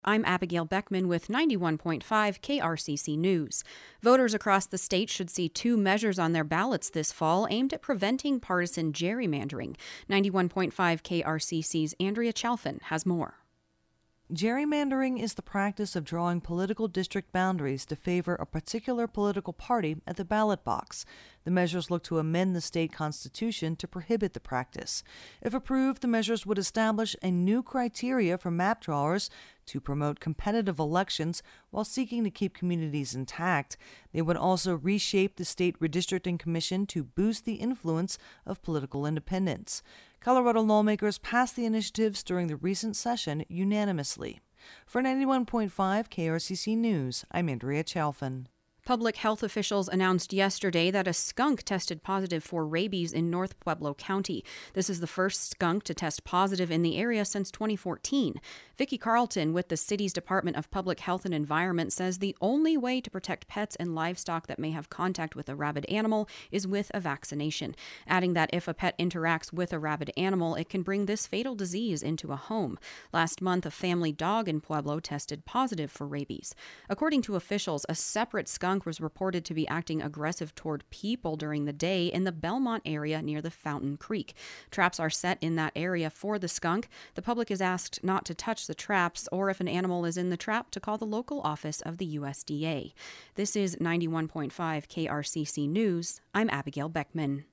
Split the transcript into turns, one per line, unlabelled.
I'm Abigail Beckman with 91.5 KRCC News. Voters across the state should see two measures on their ballots this fall aimed at preventing partisan gerrymandering. 91.5 KRCC's Andrea Chalfin has more.
Gerrymandering is the practice of drawing political district boundaries to favor a particular political party at the ballot box. The measures look to amend the state constitution to prohibit the practice. If approved, the measures would establish a new criteria for map drawers to promote competitive elections while seeking to keep communities intact. They would also reshape the state redistricting commission to boost the influence of political independents. Colorado lawmakers passed the initiatives during the recent session unanimously. For 91.5 KRCC News, I'm Andrea Chalfin.
Public health officials announced yesterday that a skunk tested positive for rabies in North Pueblo County. This is the first skunk to test positive in the area since 2014. Vicki Carlton with the city's Department of Public Health and Environment says the only way to protect pets and livestock that may have contact with a rabid animal is with a vaccination, adding that if a pet interacts with a rabid animal, it can bring this fatal disease into a home. Last month, a family dog in Pueblo tested positive for rabies. According to officials, a separate skunk was reported to be acting aggressive toward people during the day in the Belmont area near the Fountain Creek. Traps are set in that area for the skunk. The public is asked not to touch the traps, or if an animal is in the trap, to call the local office of the USDA. This is 91.5 KRCC News. I'm Abigail Beckman.